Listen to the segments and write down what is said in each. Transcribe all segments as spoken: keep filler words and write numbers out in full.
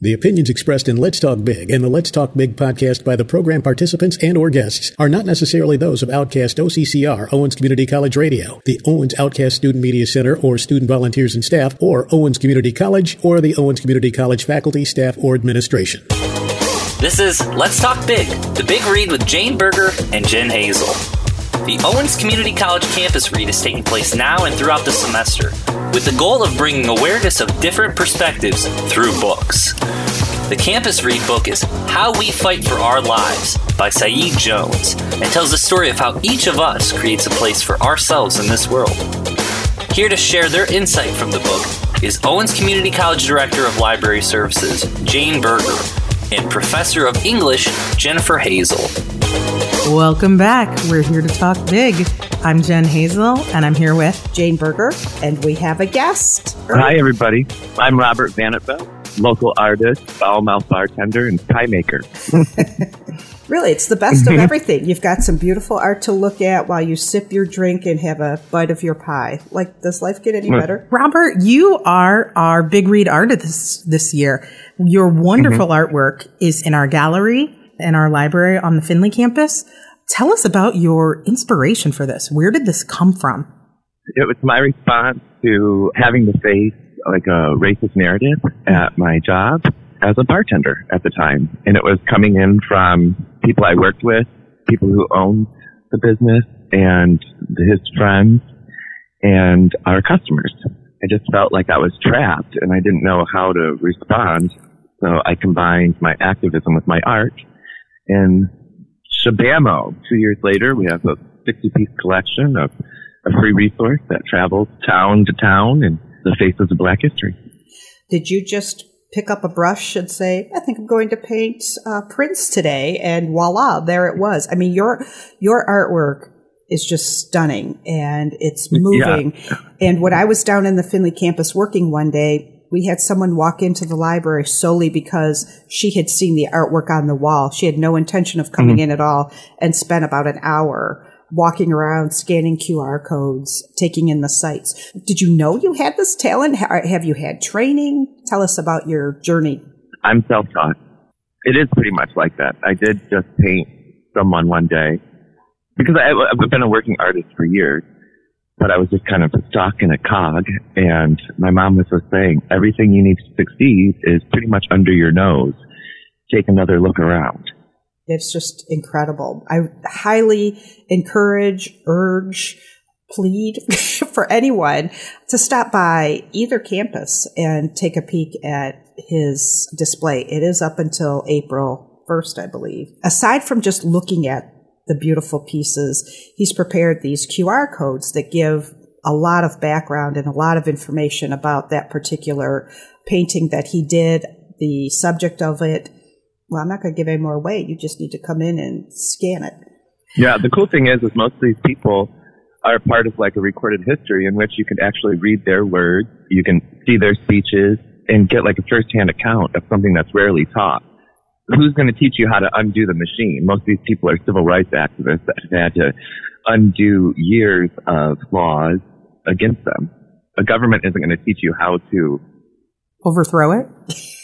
The opinions expressed in Let's Talk Big and the Let's Talk Big podcast by the program participants and or guests are not necessarily those of Outcast O C C R, Owens Community College Radio, the Owens Outcast Student Media Center or student volunteers and staff, or Owens Community College, or the Owens Community College faculty, staff, or administration. This is Let's Talk Big, the Big Read with Jane Berger and Jen Hazel. The Owens Community College Campus Read is taking place now and throughout the semester, with the goal of bringing awareness of different perspectives through books. The Campus Read book is How We Fight for Our Lives by Saeed Jones, and tells the story of how each of us creates a place for ourselves in this world. Here to share their insight from the book is Owens Community College Director of Library Services, Jane Berger, and Professor of English, Jennifer Hazel. Welcome back. We're here to talk big. I'm Jen Hazel, and I'm here with Jane Berger, and we have a guest. Hi, everybody. I'm Robert Vanettveld, local artist, foul-mouthed bartender, and pie maker. Really, it's the best of everything. You've got some beautiful art to look at while you sip your drink and have a bite of your pie. Like, does life get any better? Robert, you are our Big Read artist this, this year. Your wonderful mm-hmm. artwork is in our gallery in our library on the Findlay campus. Tell us about your inspiration for this. Where did this come from? It was my response to having to face like a racist narrative at my job as a bartender at the time. And it was coming in from people I worked with, people who owned the business, and his friends, and our customers. I just felt like I was trapped and I didn't know how to respond. So I combined my activism with my art. And shabamo, two years later, we have a sixty-piece collection of a free resource that travels town to town in the faces of Black history. Did you just pick up a brush and say, I think I'm going to paint uh, Prince today, and voila, there it was? I mean, your your artwork is just stunning, and it's moving. Yeah. And when I was down in the Findlay campus working one day, we had someone walk into the library solely because she had seen the artwork on the wall. She had no intention of coming mm-hmm. in at all, and spent about an hour walking around, scanning Q R codes, taking in the sites. Did you know you had this talent? Have you had training? Tell us about your journey. I'm self-taught. It is pretty much like that. I did just paint someone one day because I, I've been a working artist for years, but I was just kind of stuck in a cog. And my mom was just saying, everything you need to succeed is pretty much under your nose. Take another look around. It's just incredible. I highly encourage, urge, plead for anyone to stop by either campus and take a peek at his display. It is up until April first, I believe. Aside from just looking at the beautiful pieces, he's prepared these Q R codes that give a lot of background and a lot of information about that particular painting that he did, the subject of it. Well, I'm not going to give any more away. You just need to come in and scan it. Yeah, the cool thing is, is most of these people are part of like a recorded history in which you can actually read their words, you can see their speeches, and get like a first-hand account of something that's rarely taught. Who's going to teach you how to undo the machine? Most of these people are civil rights activists that have had to undo years of laws against them. A government isn't going to teach you how to overthrow it.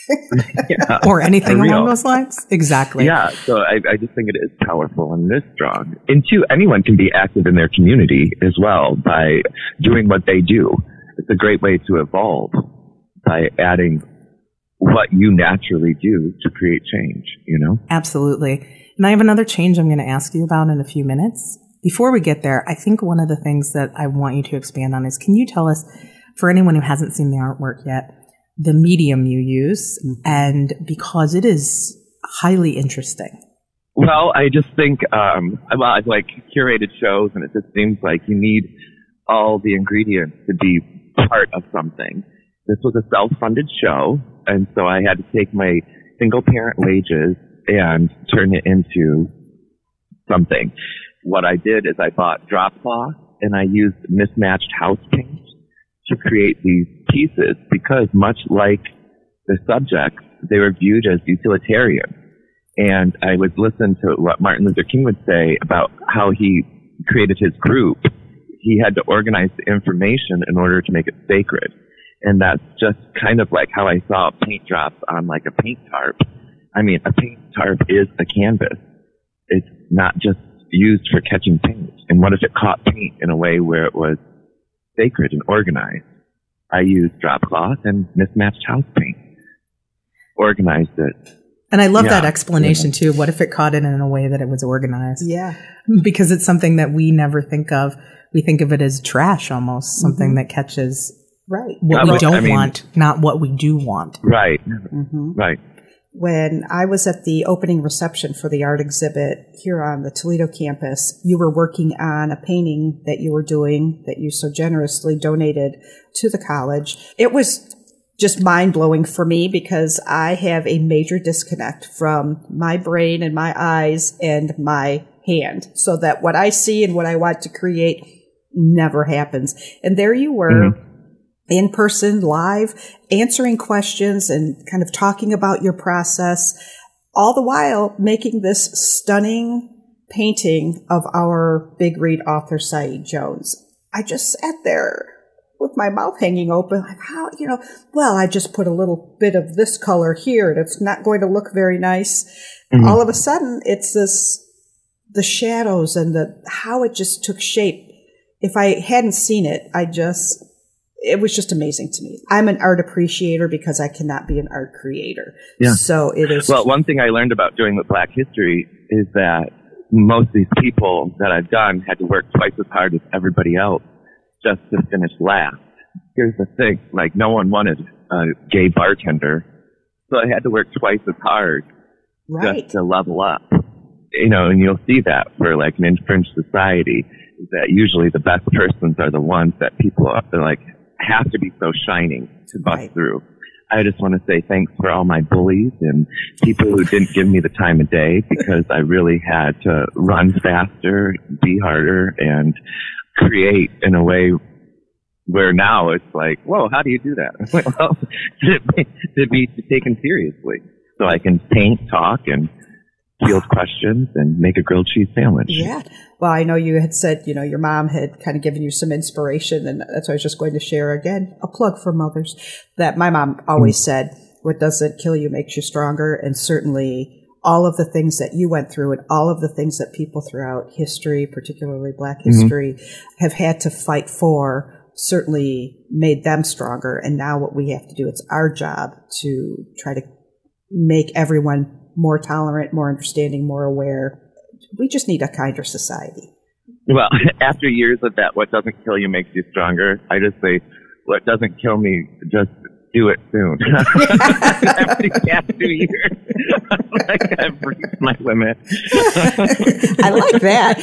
Yeah, or anything along those lines. Exactly. Yeah, so I, I just think it is powerful and it is strong. And two, anyone can be active in their community as well by doing what they do. It's a great way to evolve by adding what you naturally do to create change, you know? Absolutely. And I have another change I'm going to ask you about in a few minutes. Before we get there, I think one of the things that I want you to expand on is, can you tell us, for anyone who hasn't seen the artwork yet, the medium you use, and because it is highly interesting? Well, I just think, um, well, I've like curated shows, and it just seems like you need all the ingredients to be part of something. This was a self-funded show, and so I had to take my single-parent wages and turn it into something. What I did is I bought drop cloth, and I used mismatched house paint to create these pieces because, much like the subjects, they were viewed as utilitarian. And I would listen to what Martin Luther King would say about how he created his group. He had to organize the information in order to make it sacred. And that's just kind of like how I saw paint drops on like a paint tarp. I mean, a paint tarp is a canvas. It's not just used for catching paint. And what if it caught paint in a way where it was sacred and organized? I used drop cloth and mismatched house paint. Organized it. And I love yeah. that explanation too. What if it caught it in a way that it was organized? Yeah. Because it's something that we never think of. We think of it as trash almost, something mm-hmm. that catches right. what yeah, we don't I mean, want, not what we do want. Right. Mm-hmm. Right. When I was at the opening reception for the art exhibit here on the Toledo campus, you were working on a painting that you were doing that you so generously donated to the college. It was just mind-blowing for me because I have a major disconnect from my brain and my eyes and my hand, so that what I see and what I want to create never happens. And there you were. Mm-hmm. in person, live, answering questions and kind of talking about your process, all the while making this stunning painting of our Big Read author, Saeed Jones. I just sat there with my mouth hanging open, like, how, you know, well, I just put a little bit of this color here and it's not going to look very nice. Mm-hmm. All of a sudden, it's this, the shadows and the, how it just took shape. If I hadn't seen it, I just, it was just amazing to me. I'm an art appreciator because I cannot be an art creator. Yeah. So it is. Well, one thing I learned about doing with Black History is that most of these people that I've done had to work twice as hard as everybody else just to finish last. Here's the thing, like no one wanted a gay bartender, so I had to work twice as hard right. just to level up. You know, and you'll see that for like an infringed society, is that usually the best persons are the ones that people are like, have to be so shining to bust right. through. I just want to say thanks for all my bullies and people who didn't give me the time of day, because I really had to run faster, be harder, and create in a way where now it's like, whoa, how do you do that? Well, to be, to be taken seriously. So I can paint, talk, and field questions and make a grilled cheese sandwich. Yeah. Well, I know you had said, you know, your mom had kind of given you some inspiration, and that's what I was just going to share again, a plug for mothers, that my mom always mm-hmm. said, what doesn't kill you makes you stronger. And certainly all of the things that you went through and all of the things that people throughout history, particularly Black history, mm-hmm. have had to fight for certainly made them stronger. And now what we have to do, it's our job to try to make everyone more tolerant, more understanding, more aware. We just need a kinder society. Well, after years of that, what doesn't kill you makes you stronger, I just say, what doesn't kill me, just do it soon. After the past two years, like I've reached my limit. I like that.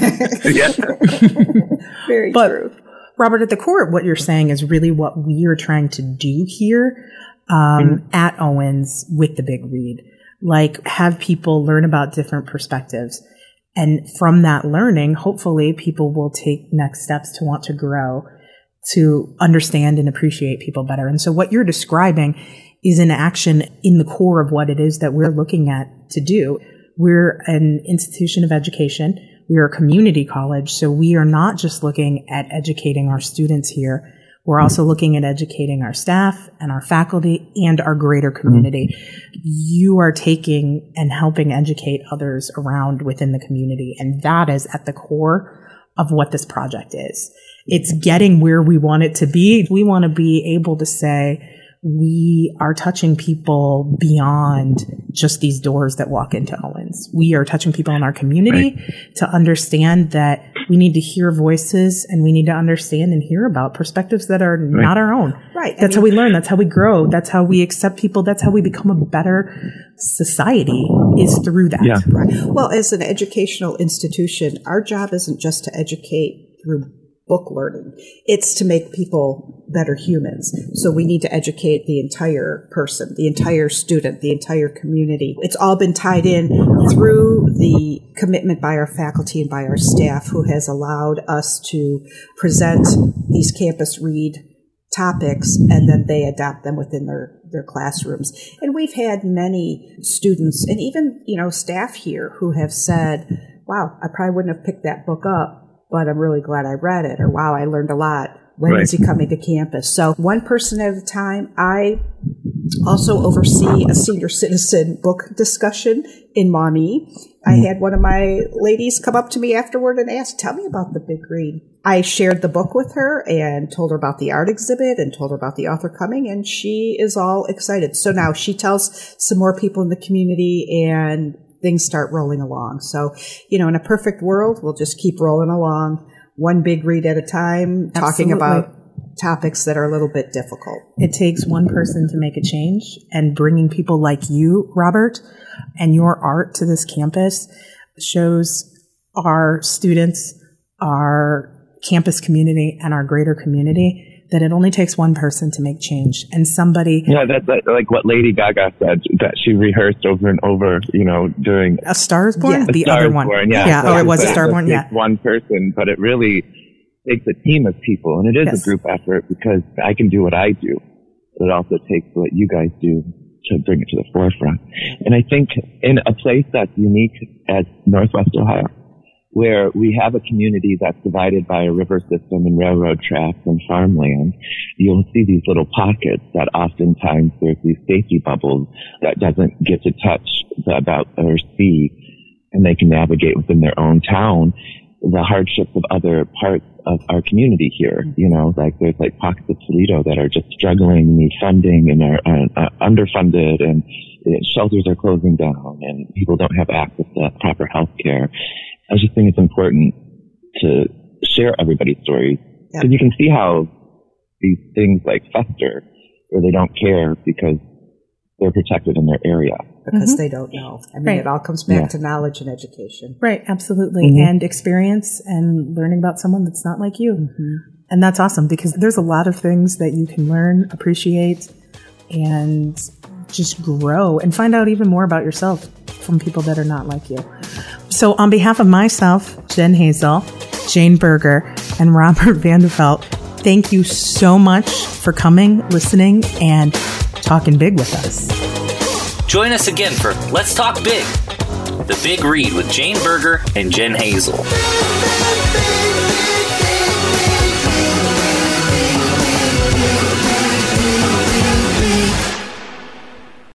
Yeah. Very but, true. Robert, at the core of what you're saying is really what we are trying to do here um, mm-hmm. at Owens with the Big Read. Like, have people learn about different perspectives. And from that learning, hopefully people will take next steps to want to grow, to understand and appreciate people better. And so what you're describing is an action in the core of what it is that we're looking at to do. We're an institution of education. We're a community college. So we are not just looking at educating our students here. We're also looking at educating our staff and our faculty and our greater community. Mm-hmm. You are taking and helping educate others around within the community. And that is at the core of what this project is. It's getting where we want it to be. We want to be able to say we are touching people beyond just these doors that walk into Owens. We are touching people in our community right. to understand that we need to hear voices and we need to understand and hear about perspectives that are right. not our own. Right. That's I mean, how we learn. That's how we grow. That's how we accept people. That's how we become a better society, is through that. Yeah. Right. Well, as an educational institution, our job isn't just to educate through book learning. It's to make people better humans. So we need to educate the entire person, the entire student, the entire community. It's all been tied in through the commitment by our faculty and by our staff, who has allowed us to present these campus read topics, and then they adopt them within their, their classrooms. And we've had many students and even, you know, staff here who have said, wow, I probably wouldn't have picked that book up, but I'm really glad I read it, or wow, I learned a lot When Right. is he coming to campus? So one person at a time. I also oversee a senior citizen book discussion in Maumee. I had one of my ladies come up to me afterward and ask, tell me about the Big Read. I shared the book with her and told her about the art exhibit and told her about the author coming, and she is all excited. So now she tells some more people in the community and things start rolling along. So, you know, in a perfect world, we'll just keep rolling along, one big read at a time, talking Absolutely. about topics that are a little bit difficult. It takes one person to make a change, and bringing people like you, Robert, and your art to this campus shows our students, our campus community, and our greater community that it only takes one person to make change. And somebody, Yeah, that's like, like what Lady Gaga said, that she rehearsed over and over, you know, during A Star is Born? Yeah. The A Star other is one. Born, yeah. yeah. So Oh, it was A it Star Born? takes Yeah. one person, but it really takes a team of people, and it is Yes. a group effort, because I can do what I do, but it also takes what you guys do to bring it to the forefront. And I think in a place that's unique as Northwest Ohio, where we have a community that's divided by a river system and railroad tracks and farmland, you'll see these little pockets that oftentimes there's these safety bubbles that doesn't get to touch the about or see, and they can navigate within their own town the hardships of other parts of our community here. You know, like there's like pockets of Toledo that are just struggling, need funding, and are uh, uh, underfunded, and uh, shelters are closing down, and people don't have access to proper health care. I just think it's important to share everybody's stories, because Yep. you can see how these things like fester, where they don't care because they're protected in their area. Because Mhm. they don't know. I mean, Right. it all comes back Yeah. to knowledge and education. Right, absolutely. Mhm. And experience and learning about someone that's not like you. Mm-hmm. And that's awesome, because there's a lot of things that you can learn, appreciate, and just grow and find out even more about yourself from people that are not like you. So on behalf of myself, Jen Hazel, Jane Berger, and Robert Vandeveld, thank you so much for coming, listening, and talking big with us. Join us again for Let's Talk Big, the Big Read with Jane Berger and Jen Hazel.